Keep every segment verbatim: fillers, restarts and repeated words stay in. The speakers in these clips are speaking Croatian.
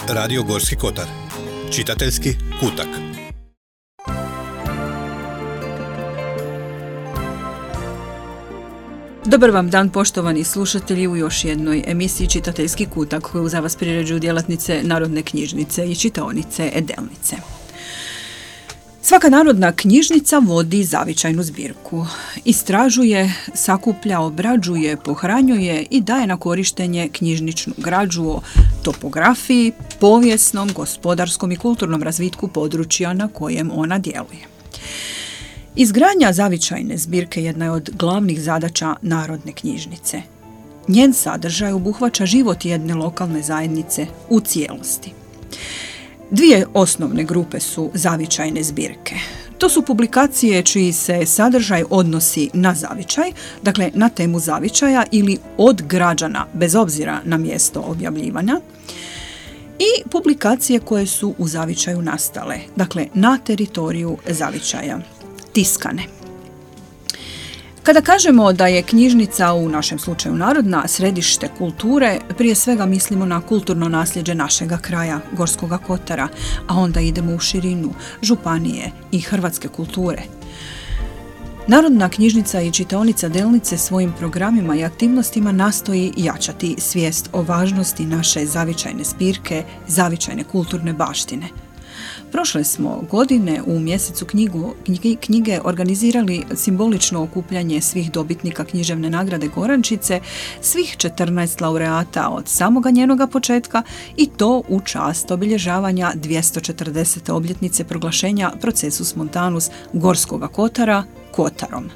Radio Gorski kotar. Čitateljski kutak. Dobar vam dan, poštovani slušatelji, u još jednoj emisiji Čitateljski kutak koju za vas priređuju djelatnice Narodne knjižnice i čitaonice Delnice. Svaka narodna knjižnica vodi zavičajnu zbirku. Istražuje, sakuplja, obrađuje, pohranjuje i daje na korištenje knjižničnu građu o topografiji, povijesnom, gospodarskom i kulturnom razvitku područja na kojem ona djeluje. Izgradnja zavičajne zbirke jedna je od glavnih zadaća Narodne knjižnice. Njen sadržaj obuhvaća život jedne lokalne zajednice u cijelosti. Dvije osnovne grupe su zavičajne zbirke. To su publikacije čiji se sadržaj odnosi na zavičaj, dakle na temu zavičaja ili od građana, bez obzira na mjesto objavljivanja, i publikacije koje su u zavičaju nastale, dakle na teritoriju zavičaja, tiskane. Kada kažemo da je knjižnica, u našem slučaju narodna, središte kulture, prije svega mislimo na kulturno nasljeđe našega kraja, Gorskoga kotara, a onda idemo u širinu županije i hrvatske kulture. Narodna knjižnica i čitaonica Delnice svojim programima i aktivnostima nastoji jačati svijest o važnosti naše zavičajne zbirke, zavičajne kulturne baštine. Prošle smo godine u mjesecu knjigu, knjige organizirali simbolično okupljanje svih dobitnika književne nagrade Gorančice, svih četrnaest laureata od samoga njenoga početka, i to u čast obilježavanja dvjesto četrdesete obljetnice proglašenja Procesus Montanus Gorskoga kotara kotarom.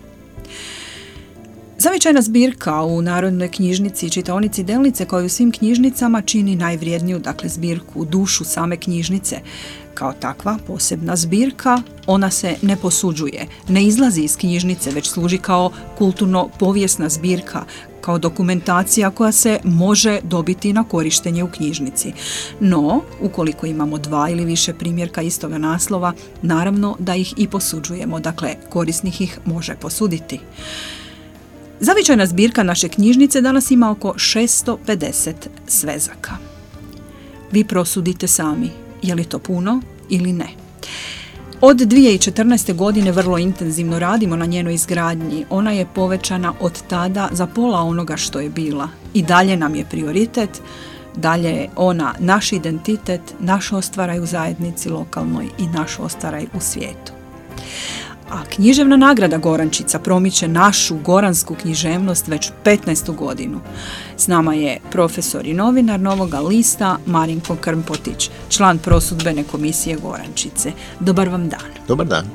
Zavičajna zbirka u Narodnoj knjižnici i čitaonici Delnice, kao i u svim knjižnicama, čini najvrijedniju, dakle, zbirku, dušu same knjižnice. Kao takva posebna zbirka, ona se ne posuđuje, ne izlazi iz knjižnice, već služi kao kulturno-povijesna zbirka, kao dokumentacija koja se može dobiti na korištenje u knjižnici. No, ukoliko imamo dva ili više primjerka istoga naslova, naravno da ih i posuđujemo, dakle, korisnik ih može posuditi. Zavičajna zbirka naše knjižnice danas ima oko šesto pedeset svezaka. Vi prosudite sami, je li to puno ili ne. Od dvije tisuće četrnaeste. godine vrlo intenzivno radimo na njenoj izgradnji. Ona je povećana od tada za pola onoga što je bila. I dalje nam je prioritet, dalje je ona naš identitet, naš ostvaraj u zajednici lokalnoj i naš ostvaraj u svijetu. A književna nagrada Gorančica promiče našu goransku književnost već petnaestu godinu. S nama je profesor i novinar Novoga lista Marinko Krmpotić, član prosudbene komisije Gorančice. Dobar vam dan. Dobar dan.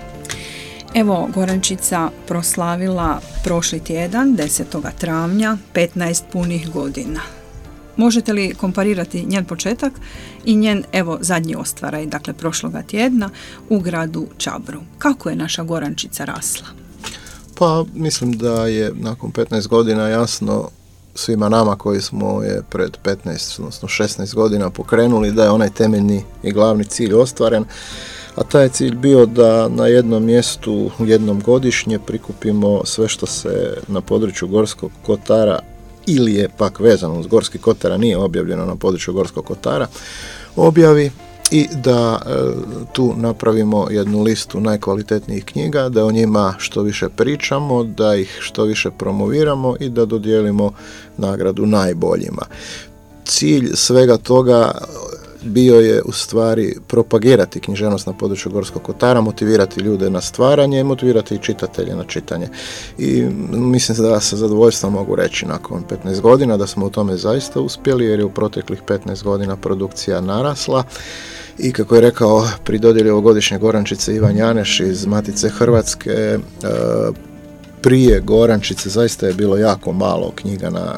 Evo, Gorančica proslavila prošli tjedan, desetog travnja, petnaest punih godina. Možete li komparirati njen početak i njen, evo, zadnji ostvaraj, dakle prošloga tjedna, u gradu Čabru? Kako je naša Gorančica rasla? Pa mislim da je nakon petnaest godina jasno svima nama koji smo je pred petnaest, odnosno šesnaest godina pokrenuli, da je onaj temeljni i glavni cilj ostvaren, a taj je cilj bio da na jednom mjestu jednom godišnje prikupimo sve što se na području Gorskog kotara ili je pak vezano uz Gorski kotar, nije objavljeno na području Gorskog kotara, objavi i da e, tu napravimo jednu listu najkvalitetnijih knjiga, da o njima što više pričamo, da ih što više promoviramo i da dodijelimo nagradu najboljima. Cilj svega toga bio je u stvari propagirati književnost na području Gorskog kotara, motivirati ljude na stvaranje i motivirati i čitatelje na čitanje. I mislim da sa zadovoljstvom mogu reći nakon petnaest godina da smo u tome zaista uspjeli, jer je u proteklih petnaest godina produkcija narasla. I kako je rekao pri dodjeli ovogodišnje Gorančice Ivan Janeš iz Matice Hrvatske, prije Gorančice zaista je bilo jako malo knjiga na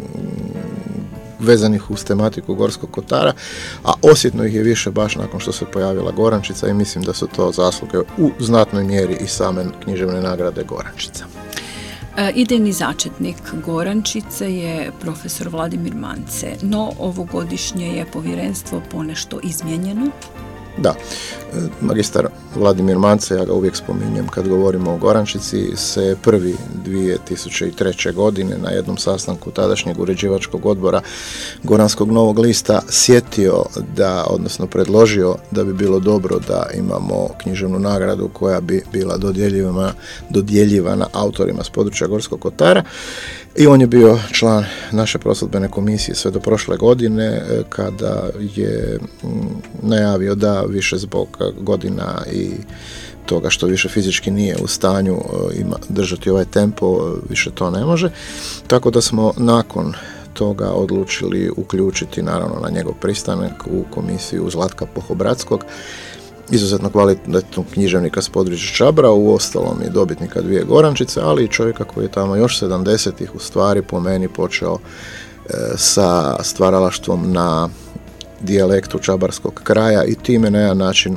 vezanih uz tematiku Gorskog kotara, a osjetno ih je više baš nakon što se pojavila Gorančica i mislim da su to zasluge u znatnoj mjeri i same književne nagrade Gorančica. E, idejni začetnik Gorančice je profesor Vladimir Mance, no ovogodišnje je povjerenstvo ponešto izmijenjeno. Da, magistar Vladimir Mance, ja ga uvijek spominjem kad govorimo o Gorančici, se prvi dvije tisuće treće. godine na jednom sastanku tadašnjeg uređivačkog odbora Goranskog Novog lista sjetio da, odnosno predložio da bi bilo dobro da imamo književnu nagradu koja bi bila dodjeljivana, dodjeljivana autorima s područja Gorskog kotara. I on je bio član naše prosudbene komisije sve do prošle godine, kada je najavio da više zbog godina i toga što više fizički nije u stanju ima, držati ovaj tempo, više to ne može. Tako da smo nakon toga odlučili uključiti, naravno na njegov pristanak, u komisiju Zlatka Pohobradskog, izuzetno kvalitetnog književnika s područja Čabra, u ostalom i dobitnika dvije Gorančice, ali i čovjeka koji je tamo još sedamdesetih u stvari po meni počeo e, sa stvaralaštvom na dijalektu čabarskog kraja i time na jedan način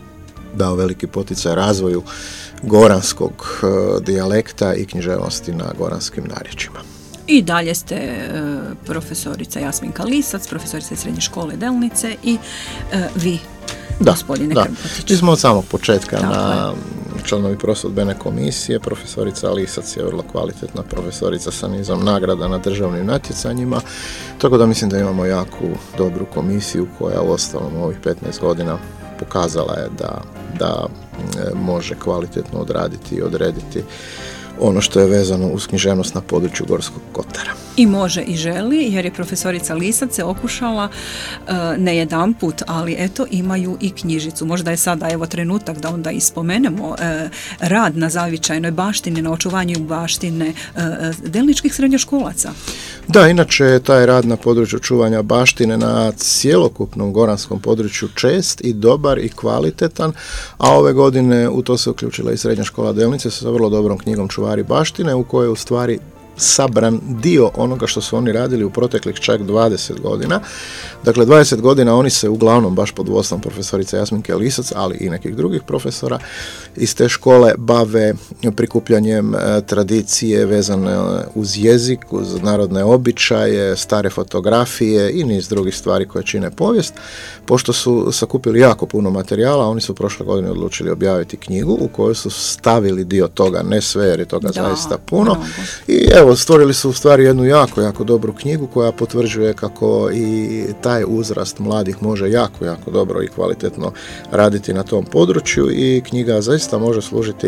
dao veliki poticaj razvoju goranskog e, dijalekta i književnosti na goranskim narječjima. I dalje ste e, profesorica Jasminka Lisac, profesorica Srednje škole Delnice i e, vi, da, gospodine da. Krmpotić. Mi smo od samog početka Tako na je. članovi prosudbene komisije. Profesorica Lisac je vrlo kvalitetna profesorica sa nizom nagrada na državnim natjecanjima, tako da mislim da imamo jako dobru komisiju koja u ostalom ovih petnaest godina pokazala je da, da e, može kvalitetno odraditi i odrediti ono što je vezano uz književnost na području Gorskog kotara. I može i želi, jer je profesorica Lisac se okušala uh, ne jedan put, ali eto imaju i knjižicu. Možda je sada evo trenutak da onda ispomenemo uh, rad na zavičajnoj baštini, na očuvanju baštine uh, delničkih srednjoškolaca. Da, inače taj rad na području čuvanja baštine na cjelokupnom goranskom području čest i dobar i kvalitetan, a ove godine u to se uključila i Srednja škola Delnice sa vrlo dobrom knjigom Čuvari baštine, u kojoj u stvari sabran dio onoga što su oni radili u proteklih čak dvadeset godina. Dakle, dvadeset godina oni se uglavnom baš pod vodstvom profesorice Jasminke Lisac, ali i nekih drugih profesora iz te škole bave prikupljanjem e, tradicije vezane uz jezik, uz narodne običaje, stare fotografije i niz drugih stvari koje čine povijest. Pošto su sakupili jako puno materijala, oni su prošle godine odlučili objaviti knjigu u kojoj su stavili dio toga, ne sve jer je toga da, zaista puno. Da. I evo, stvorili su u stvari jednu jako, jako dobru knjigu koja potvrđuje kako i taj uzrast mladih može jako, jako dobro i kvalitetno raditi na tom području i knjiga zaista može služiti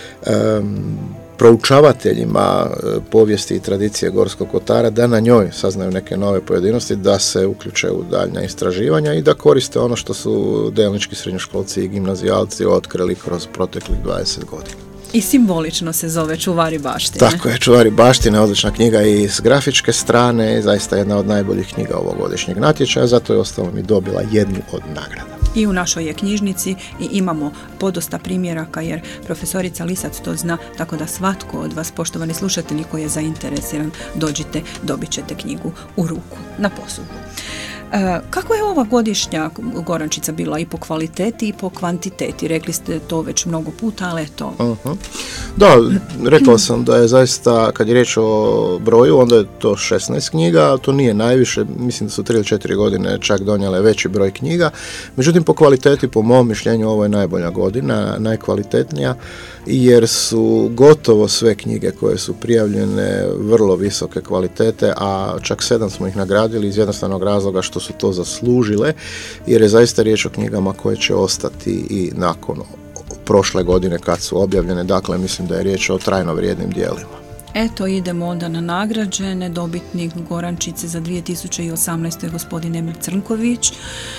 um, proučavateljima povijesti i tradicije Gorskog kotara da na njoj saznaju neke nove pojedinosti, da se uključe u daljnja istraživanja i da koriste ono što su delnički srednjoškolci i gimnazijalci otkrili kroz proteklih dvadeset godina. I simbolično se zove Čuvari baštine. Tako je, Čuvari baštine, odlična knjiga i s grafičke strane i zaista jedna od najboljih knjiga ovogodišnjeg natječaja, zato je ostalo mi dobila jednu od nagrada. I u našoj je knjižnici i imamo podosta primjeraka jer profesorica Lisac to zna, tako da svatko od vas, poštovani slušatelji koji je zainteresiran, dođite, dobit ćete knjigu u ruku na posudbu. E, kako je ova godišnja Gorančica bila i po kvaliteti i po kvantiteti? Rekli ste to već mnogo puta, ali eto. Uh-huh. Da, rekao sam da je zaista, kad je riječ o broju, onda je to šesnaest knjiga, to nije najviše, mislim da su tri ili četiri godine čak donijele veći broj knjiga, međutim po kvaliteti, po mom mišljenju, ovo je najbolja godina, najkvalitetnija, jer su gotovo sve knjige koje su prijavljene vrlo visoke kvalitete, a čak sedam smo ih nagradili iz jednostavnog razloga što su to zaslužile, jer je zaista riječ o knjigama koje će ostati i nakon prošle godine kad su objavljene, dakle mislim da je riječ o trajno vrijednim djelima. Eto, idemo onda na nagrađene. Dobitnik Gorančice za dvije tisuće osamnaeste. je gospodin Emil Crnković.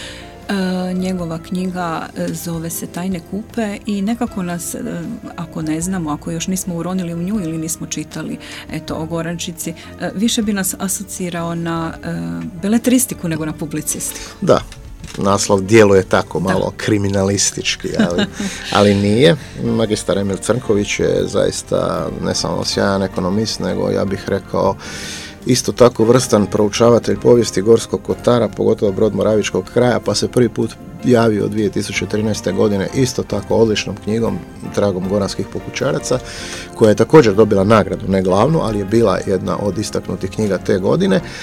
E, njegova knjiga zove se Tajne kupe i nekako nas, ako ne znamo, ako još nismo uronili u nju ili nismo čitali eto, o Gorančici, više bi nas asocirao na e, beletristiku nego na publicistiku. Da. Naslov djeluje tako malo da. kriminalistički, ali, ali nije. Magistar Emil Crnković je zaista ne samo sjajan ekonomist, nego ja bih rekao isto tako vrstan proučavatelj povijesti Gorskog kotara, pogotovo Brod-Moravičkog kraja, pa se prvi put javio dvije tisuće trinaeste. godine isto tako odličnom knjigom Tragom goranskih pokućaraca, koja je također dobila nagradu, ne glavnu, ali je bila jedna od istaknutih knjiga te godine.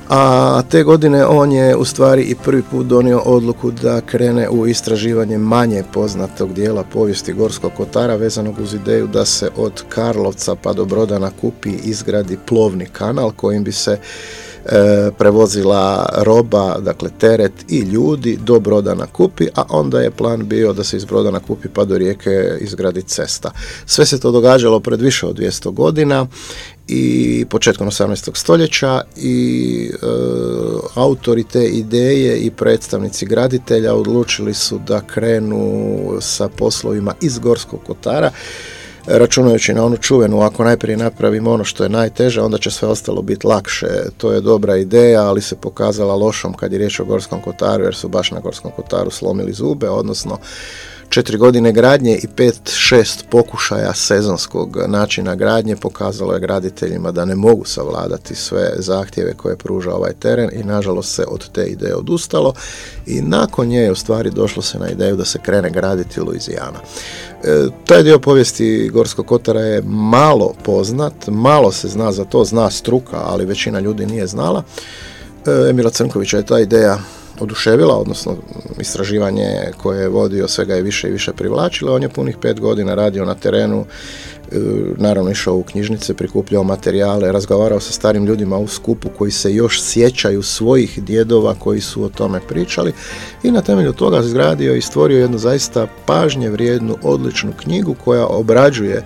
A te godine on je u stvari i prvi put donio odluku da krene u istraživanje manje poznatog dijela povijesti Gorskog kotara vezanog uz ideju da se od Karlovca pa do Broda na Kupi izgradi plovni kanal kojim bi se e, prevozila roba, dakle teret i ljudi do Broda na Kupi, a onda je plan bio da se iz Broda na Kupi pa do Rijeke izgradi cesta. Sve se to događalo pred više od dvjesto godina i početkom osamnaestog stoljeća i e, autori te ideje i predstavnici graditelja odlučili su da krenu sa poslovima iz Gorskog kotara, računajući na onu čuvenu, ako najprije napravimo ono što je najteže, onda će sve ostalo biti lakše. To je dobra ideja, ali se pokazala lošom kad je riječ o Gorskom kotaru, jer su baš na Gorskom kotaru slomili zube, odnosno četiri godine gradnje i pet, šest pokušaja sezonskog načina gradnje pokazalo je graditeljima da ne mogu savladati sve zahtjeve koje pruža ovaj teren i nažalost se od te ideje odustalo i nakon nje je u stvari došlo se na ideju da se krene graditi Luizijana. E, taj dio povijesti Gorskog kotara je malo poznat, malo se zna za to, zna struka, ali većina ljudi nije znala. E, Emila Crnkovića je ta ideja oduševila, odnosno istraživanje koje je vodio sve ga je više i više privlačilo. On je punih pet godina radio na terenu, naravno išao u knjižnice, prikupljao materijale, razgovarao sa starim ljudima u skupu koji se još sjećaju svojih djedova koji su o tome pričali i na temelju toga izgradio i stvorio jednu zaista pažnje vrijednu, odličnu knjigu koja obrađuje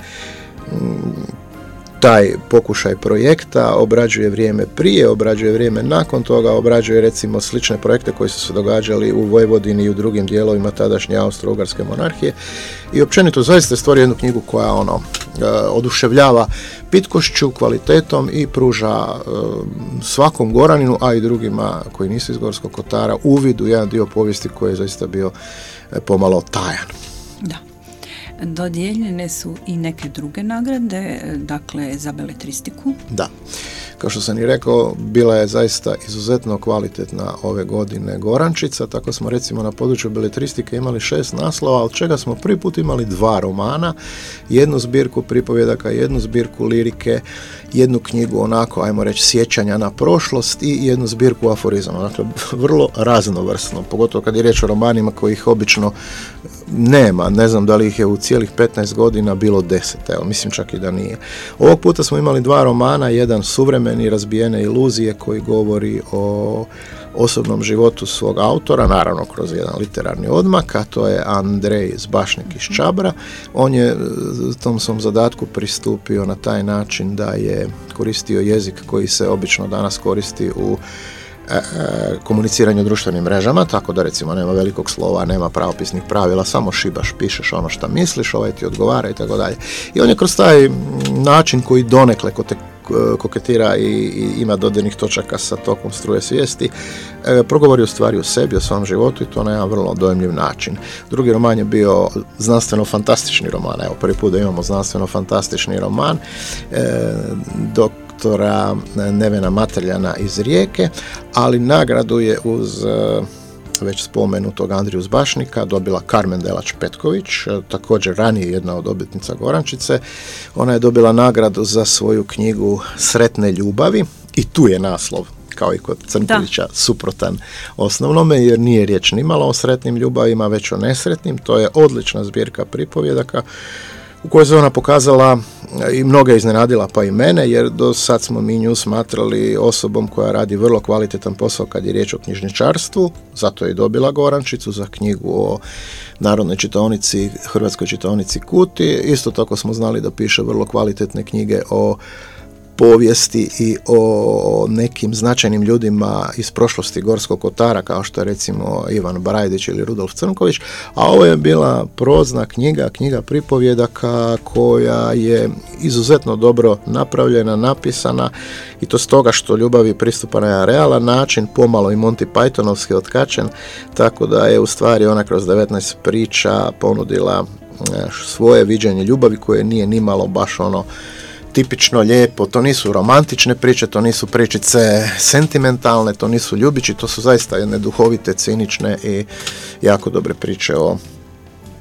taj pokušaj projekta, obrađuje vrijeme prije, obrađuje vrijeme nakon toga, obrađuje recimo slične projekte koji su se događali u Vojvodini i u drugim dijelovima tadašnje Austro-Ugarske monarhije i općenito zaista stvori jednu knjigu koja ono oduševljava pitkošću, kvalitetom i pruža svakom Goraninu, a i drugima koji nisu iz Gorskog kotara, uvid u jedan dio povijesti koji je zaista bio pomalo tajan. Da. Dodijeljene su i neke druge nagrade, dakle za beletristiku. Da. Kao što sam i rekao, bila je zaista izuzetno kvalitetna ove godine Gorančica, tako smo recimo na području beletristike imali šest naslova, od čega smo prvi put imali dva romana, jednu zbirku pripovjedaka, jednu zbirku lirike, jednu knjigu onako, ajmo reći, sjećanja na prošlost i jednu zbirku aforizama. Dakle, vrlo raznovrsno, pogotovo kad je riječ o romanima kojih obično nema, ne znam da li ih je u cijelih petnaest godina bilo deset, evo, mislim čak i da nije. Ovog puta smo imali dva romana, jedan suvremeni Razbijene iluzije koji govori o osobnom životu svog autora, naravno kroz jedan literarni odmak, a to je Andrej Zbašnik iz Čabra. On je tom svom zadatku pristupio na taj način da je koristio jezik koji se obično danas koristi u komuniciranju društvenim mrežama, tako da recimo nema velikog slova, nema pravopisnih pravila, samo šibaš, pišeš ono što misliš, ovaj ti odgovara i tako dalje. I on je kroz taj način koji donekle koketira i, i ima dodirnih točaka sa tokom struje svijesti, e, progovori u stvari o sebi, o svom životu i to na jedan vrlo dojemljiv način. Drugi roman je bio znanstveno-fantastični roman, evo prvi put da imamo znanstveno-fantastični roman, e, dok doktora Nevena Matrljana iz Rijeke, ali nagradu je uz već spomenutog Andriju Zbašnika dobila Karmen Delač-Petković, također ranije jedna od dobitnica Gorančice. Ona je dobila nagradu za svoju knjigu Sretne ljubavi i tu je naslov, kao i kod Crnkovića, suprotan osnovnome, jer nije riječ nimalo o sretnim ljubavima, već o nesretnim. To je odlična zbirka pripovjedaka u kojoj se ona pokazala i mnoge iznenadila, pa i mene, jer do sad smo mi nju smatrali osobom koja radi vrlo kvalitetan posao kad je riječ o knjižničarstvu, zato je i dobila Gorančicu za knjigu o narodnoj čitaonici, hrvatskoj čitaonici Kuti. Isto tako smo znali da piše vrlo kvalitetne knjige o povijesti i o nekim značajnim ljudima iz prošlosti Gorskog kotara, kao što je recimo Ivan Brajdić ili Rudolf Crnković, a ovo je bila prozna knjiga, knjiga pripovjedaka koja je izuzetno dobro napravljena, napisana i to stoga što ljubavi pristupa na jedan realan način, pomalo i Monty Pythonovski otkačen, tako da je u stvari ona kroz devetnaest priča ponudila svoje viđenje ljubavi koje nije nimalo baš ono tipično lijepo, to nisu romantične priče, to nisu pričice sentimentalne, to nisu ljubići, to su zaista jedne duhovite, cinične i jako dobre priče o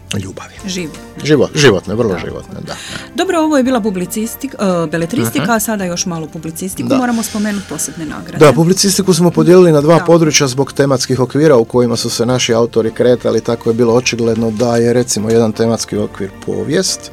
ljubavi. Život. Život, životne, vrlo da. životne, da. Dobro, ovo je bila publicistika, uh, beletristika, uh-huh. a sada još malo publicistiku. Da. Moramo spomenuti posebne nagrade. Da, publicistiku smo podijelili na dva da. područja zbog tematskih okvira u kojima su se naši autori kretali, tako je bilo očigledno da je recimo jedan tematski okvir povijest,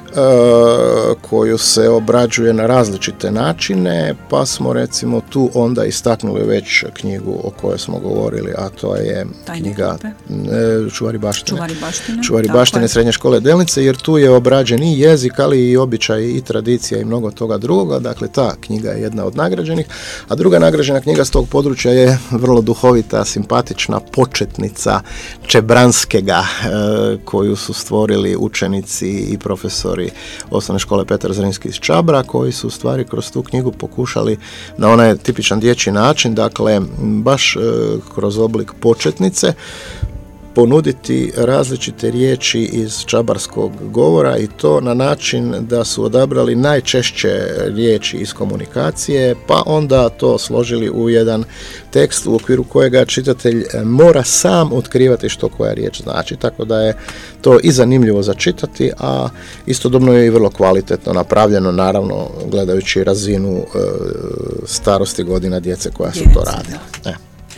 koju se obrađuje na različite načine, pa smo recimo tu onda istaknuli već knjigu o kojoj smo govorili, a to je Tajne knjiga e, Čuvari baštine. Čuvari baštine, Čuvari baštine Srednje škole Delnice, jer tu je obrađen i jezik, ali i običaj i tradicija i mnogo toga drugoga. Dakle, ta knjiga je jedna od nagrađenih, a druga nagrađena knjiga s tog područja je vrlo duhovita, simpatična početnica Čebranskega, e, koju su stvorili učenici i profesori osnovne škole Petar Zrinski iz Čabra, koji su u stvari kroz tu knjigu pokušali na onaj tipičan dječji način, dakle baš e, kroz oblik početnice, ponuditi različite riječi iz čabarskog govora i to na način da su odabrali najčešće riječi iz komunikacije, pa onda to složili u jedan tekst u okviru kojega čitatelj mora sam otkrivati što koja riječ znači, tako da je to i zanimljivo za čitati, a istodobno je i vrlo kvalitetno napravljeno, naravno gledajući razinu e, starosti godina djece koja su to radila. E.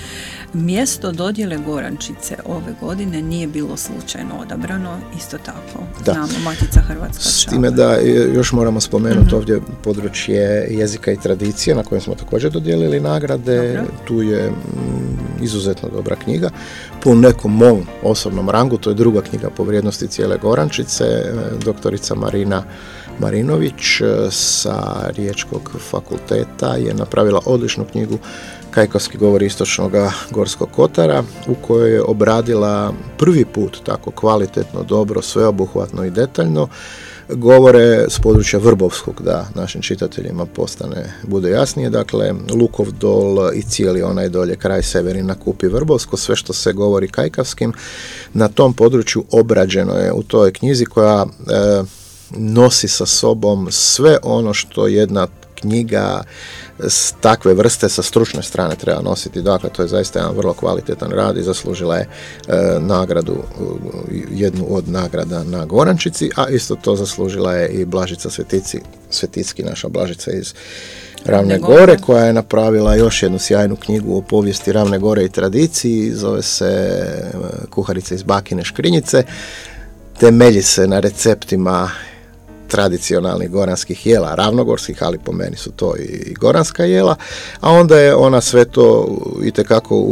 Mjesto dodjele Gorančice ove godine nije bilo slučajno odabrano, isto tako, da. Znamo, Matica Hrvatska Čabar. S time da još moramo spomenuti mm-hmm. ovdje područje jezika i tradicije na kojem smo također dodijelili nagrade. Dobro. Tu je mm, izuzetno dobra knjiga. Po nekom mom osobnom rangu, to je druga knjiga po vrijednosti cijele Gorančice, doktorica Marina Marinović sa Riječkog fakulteta je napravila odličnu knjigu Kajkavski govori istočnog Gorskog kotara, u kojoj je obradila prvi put tako kvalitetno, dobro, sveobuhvatno i detaljno govore s područja Vrbovskog, da našim čitateljima postane, bude jasnije, dakle Lukov dol i cijeli onaj dolje kraj Severina, Kup i Vrbovsko, sve što se govori kajkavskim, na tom području obrađeno je u toj knjizi koja e, nosi sa sobom sve ono što jedna knjiga s takve vrste sa stručne strane treba nositi. Dakle, to je zaista jedan vrlo kvalitetan rad i zaslužila je e, nagradu, jednu od nagrada na Gorančici, a isto to zaslužila je i Blažica Svetici, Sveticki, naša Blažica iz Ravne Gore, koja je napravila još jednu sjajnu knjigu o povijesti Ravne Gore i tradiciji, zove se Kuharica iz Bakine Škrinjice, temelji se na receptima tradicionalnih goranskih jela, ravnogorskih, ali po meni su to i goranska jela, a onda je ona sve to itekako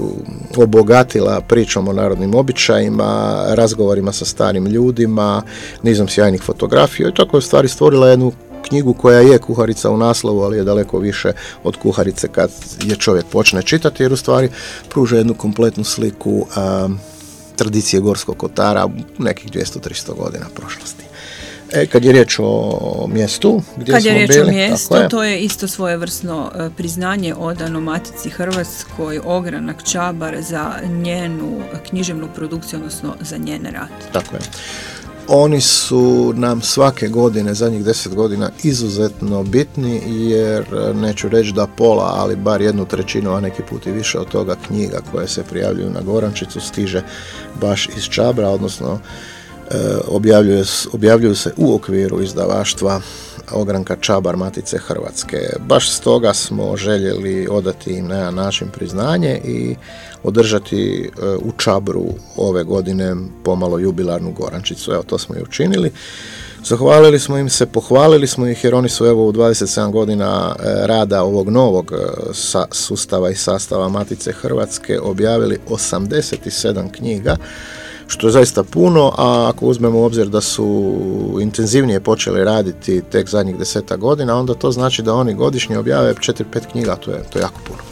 obogatila pričom o narodnim običajima, razgovorima sa starim ljudima, nizom sjajnih fotografija i tako je u stvari stvorila jednu knjigu koja je kuharica u naslovu, ali je daleko više od kuharice kad je čovjek počne čitati, jer u stvari pruža jednu kompletnu sliku um, tradicije Gorskog kotara nekih dvjesto do tristo godina prošlosti. E, kad je riječ o mjestu, gdje kad smo je riječ bili, o mjestu, je. To je isto svojevrsno uh, priznanje odano Matici Hrvatskoj Ogranak Čabar za njenu književnu produkciju, odnosno za njen rad. Tako je. Oni su nam svake godine, zadnjih deset godina, izuzetno bitni, jer neću reći da pola, ali bar jednu trećinu, a neki put i više od toga knjiga koje se prijavljuju na Gorančicu stiže baš iz Čabra, odnosno Objavljuju, objavljuju se u okviru izdavaštva Ogranka Čabar Matice Hrvatske. Baš stoga smo željeli odati im na jedan način priznanje i održati u Čabru ove godine pomalo jubilarnu Gorančicu. Evo, to smo i učinili. Zahvalili smo im se, pohvalili smo ih, jer oni su evo u dvadeset sedam godina rada ovog novog sa, sustava i sastava Matice Hrvatske objavili osamdeset sedam knjiga, što je zaista puno, a ako uzmemo u obzir da su intenzivnije počeli raditi tek zadnjih deseta godina, onda to znači da oni godišnje objave četiri pet knjiga, to je, to je jako puno.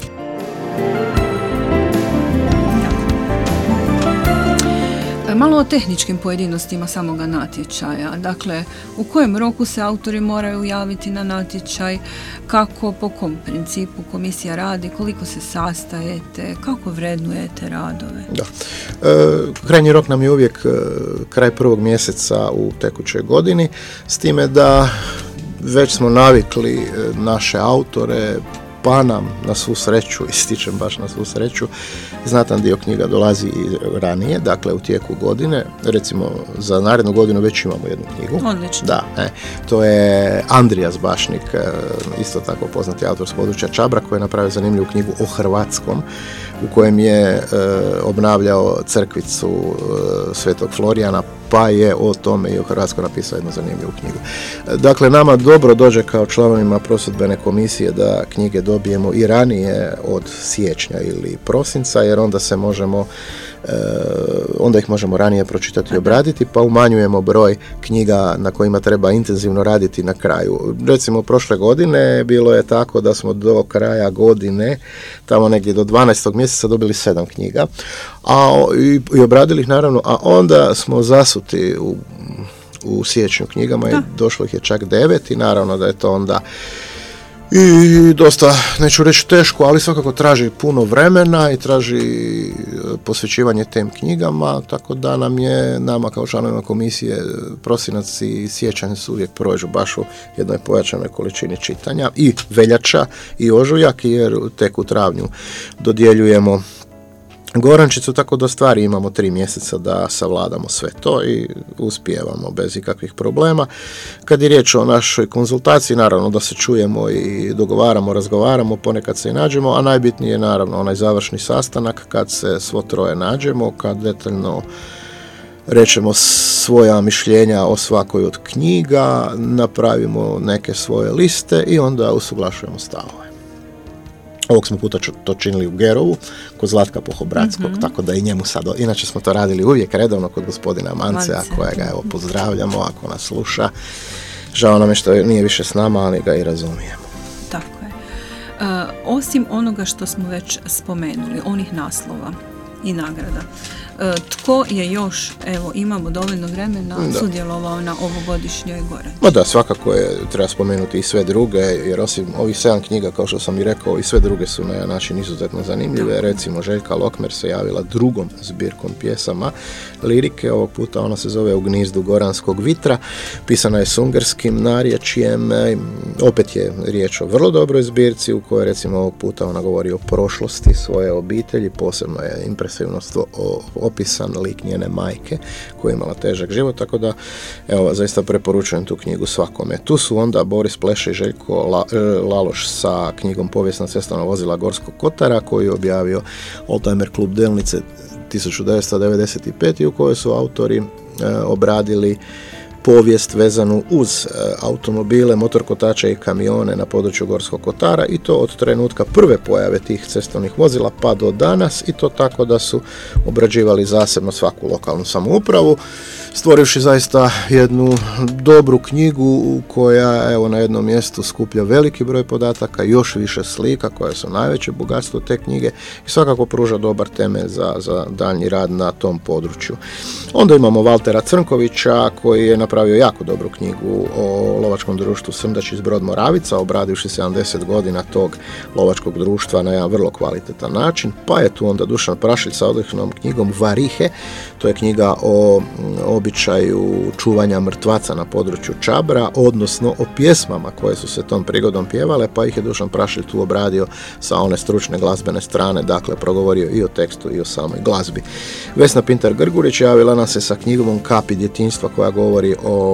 Malo o tehničkim pojedinostima samoga natječaja. Dakle, u kojem roku se autori moraju javiti na natječaj, kako, po kom principu komisija radi, koliko se sastajete, kako vrednujete radove? Da. E, krajnji rok nam je uvijek e, kraj prvog mjeseca u tekućoj godini, s time da već smo navikli naše autore pa nam na svu sreću, ističem baš na svu sreću, znatan dio knjiga dolazi i ranije, dakle u tijeku godine. Recimo za narednu godinu već imamo jednu knjigu. Odlično. Da, e, to je Andrijas Bašnik, isto tako poznati autor s područja Čabra, koji je napravio zanimljivu knjigu o hrvatskom, u kojem je e, obnavljao crkvicu e, Svetog Florijana, pa je o tome i o Hrvatskoj napisao jednu zanimljivu knjigu. Dakle, nama dobro dođe kao članovima prosudbene komisije da knjige dobijemo i ranije od siječnja ili prosinca, jer onda se možemo e, onda ih možemo ranije pročitati i obraditi, pa umanjujemo broj knjiga na kojima treba intenzivno raditi na kraju. Recimo, prošle godine bilo je tako da smo do kraja godine, tamo negdje do dvanaestog mjeseca, dobili sedam knjiga, a i, i obradili ih naravno, a onda smo zasuti u, u siječnju knjigama da. I došlo ih je čak devet i naravno da je to onda i dosta, neću reći teško, ali svakako traži puno vremena i traži posvećivanje tem knjigama, tako da nam je, nama kao članovima komisije, prosinac i siječanj su uvijek prođu baš u jednoj pojačanoj količini čitanja, i veljača i ožujak, jer tek u travnju dodjeljujemo Gorančicu, tako da stvari imamo tri mjeseca da savladamo sve to i uspijevamo bez ikakvih problema. Kad je riječ o našoj konzultaciji, naravno da se čujemo i dogovaramo, razgovaramo, ponekad se i nađemo, a najbitnije je naravno onaj završni sastanak kad se svo troje nađemo, kad detaljno rečemo svoja mišljenja o svakoj od knjiga, napravimo neke svoje liste i onda usuglašujemo stavove. Ovog smo puta to činili u Gerovu, kod Zlatka Pohobradskog, mm-hmm. tako da i njemu sad, inače smo to radili uvijek redovno kod gospodina Mancea, kojega evo pozdravljamo ako nas sluša. Žao nam je što nije više s nama, ali ga i razumijemo. Tako je. E, osim onoga što smo već spomenuli, onih naslova i nagrada, e, tko je još, evo imamo dovoljno vremena, da. sudjelovao na ovogodišnjoj Gorančici? Ma da, svakako je, treba spomenuti i sve druge, jer osim ovih sedam knjiga, kao što sam i rekao, i sve druge su na jedan način izuzetno zanimljive. Da. Recimo, Željka Lokmer se javila drugom zbirkom pjesama lirike, ovog puta ona se zove U gnizdu goranskog vitra, pisana je s ungarskim narječjem, opet je riječ o vrlo dobroj zbirci, u kojoj recimo ovog puta ona govori o prošlosti svoje obitelji, posebno je impresivno o opisan lik njene majke koja je imala težak život, tako da evo, zaista preporučujem tu knjigu svakome. Tu su onda Boris Pleše i Željko La, Laloš sa knjigom Povijesna cestovna vozila Gorskog kotara, koju je objavio Oldtimer klub Delnice tisuću devetsto devedeset pete. i u kojoj su autori e, obradili povijest vezanu uz e, automobile, motorkotače i kamione na području Gorskog kotara, i to od trenutka prve pojave tih cestovnih vozila pa do danas, i to tako da su obrađivali zasebno svaku lokalnu samoupravu, stvorivši zaista jednu dobru knjigu koja evo na jednom mjestu skuplja veliki broj podataka, još više slika koje su najveće bogatstvo te knjige i svakako pruža dobar temelj za, za daljnji rad na tom području. Onda imamo Valtera Crnkovića koji je napravio jako dobru knjigu o lovačkom društvu Srndač iz Brod Moravica, obradivši sedamdeset godina tog lovačkog društva na jedan vrlo kvalitetan način. Pa je tu onda Dušan Prašilj sa odličnom knjigom Varihe, to je knjiga o običaju čuvanja mrtvaca na području Čabra, odnosno o pjesmama koje su se tom prigodom pjevale, pa ih je Dušan Prašilj tu obradio sa one stručne glazbene strane, dakle progovorio i o tekstu i o samoj glazbi. Vesna Pintar-Grgurić javila nam se sa knjigom Kapi djetinjstva koja govori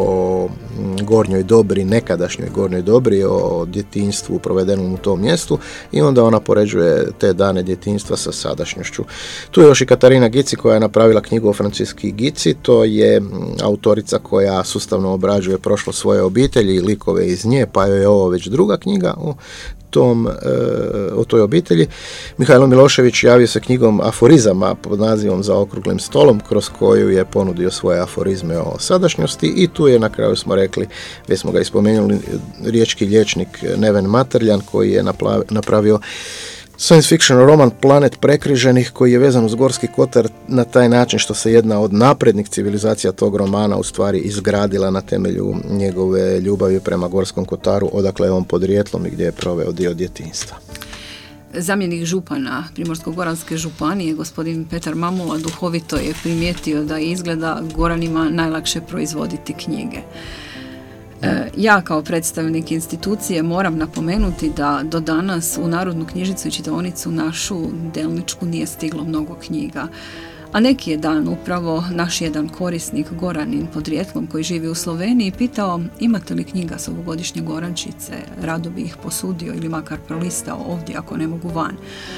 o Gornjoj Dobri, nekadašnjoj Gornjoj Dobri, o djetinjstvu provedenom u tom mjestu, i onda ona poređuje te dane djetinjstva sa sadašnjošću. Tu je još i Katarina Gici koja je napravila knjigu o Franciski Gici, to je autorica koja sustavno obrađuje prošlo svoje obitelji i likove iz nje, pa je ovo već druga knjiga o tom, e, o toj obitelji. Mihajlo Milošević javio se knjigom aforizama pod nazivom Za okruglim stolom, kroz koju je ponudio svoje aforizme o sadašnjosti, i tu je, na kraju smo rekli, već smo ga ispomenuli, riječki liječnik Neven Matrljan koji je napravio science fiction roman Planet prekriženih, koji je vezan uz Gorski kotar na taj način što se jedna od naprednih civilizacija tog romana u stvari izgradila na temelju njegove ljubavi prema Gorskom kotaru, odakle je on podrijetlom i gdje je proveo dio djetinjstva. Zamjenik župana Primorsko-goranske županije, gospodin Petar Mamula, duhovito je primijetio da izgleda Goranima najlakše proizvoditi knjige. Ja kao predstavnik institucije moram napomenuti da do danas u Narodnu knjižnicu i čitaonicu našu Delničku nije stiglo mnogo knjiga. A neki je dan upravo naš jedan korisnik, Goranin podrijetlom koji živi u Sloveniji, pitao imate li knjiga s ovogodišnje Gorančice, rado bi ih posudio ili makar prolistao ovdje ako ne mogu van.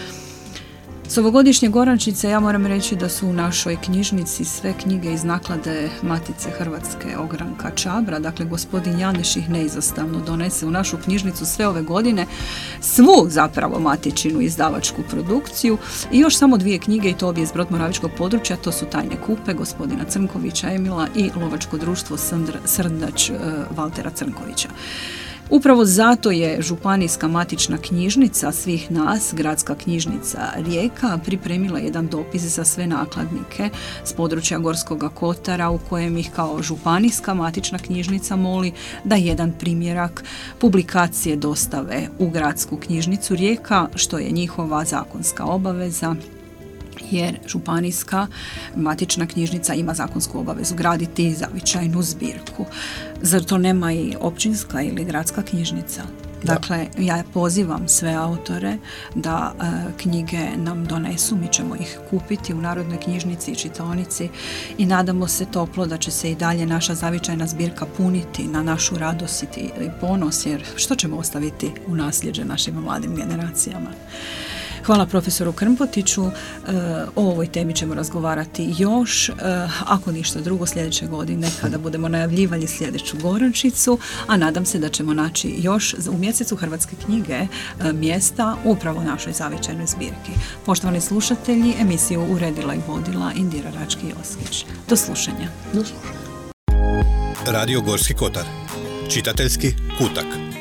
S ovogodišnje Gorančice ja moram reći da su u našoj knjižnici sve knjige iz naklade Matice Hrvatske Ogranka Čabra, dakle gospodin Janeš ih neizostavno donese u našu knjižnicu sve ove godine, svu zapravo matičinu izdavačku produkciju i još samo dvije knjige i to obje iz Brodmoravičkog područja, to su Tajne kupe gospodina Crnkovića Emila i Lovačko društvo Srndač Valtera Crnkovića. Upravo zato je Županijska matična knjižnica svih nas, Gradska knjižnica Rijeka, pripremila jedan dopis za sve nakladnike s područja Gorskoga kotara u kojem ih kao Županijska matična knjižnica moli da jedan primjerak publikacije dostave u Gradsku knjižnicu Rijeka, što je njihova zakonska obaveza, jer Županijska matična knjižnica ima zakonsku obavezu graditi zavičajnu zbirku. Zar to nema i općinska ili gradska knjižnica? Da. Dakle, ja pozivam sve autore da e, knjige nam donesu, mi ćemo ih kupiti u Narodnoj knjižnici i čitaonici i nadamo se toplo da će se i dalje naša zavičajna zbirka puniti na našu radost i ponos, jer što ćemo ostaviti u nasljeđe našim mladim generacijama. Hvala profesoru Krmpotiću, o ovoj temi ćemo razgovarati još, ako ništa drugo sljedeće godine kada budemo najavljivali sljedeću Gorančicu, a nadam se da ćemo naći još u mjesecu Hrvatske knjige mjesta upravo u našoj zavičajnoj zbirki. Poštovani slušatelji, emisiju uredila i vodila Indira Rački-Joskić. Do slušanja. Do slušanja. Radio Gorski kotar. Čitateljski kutak.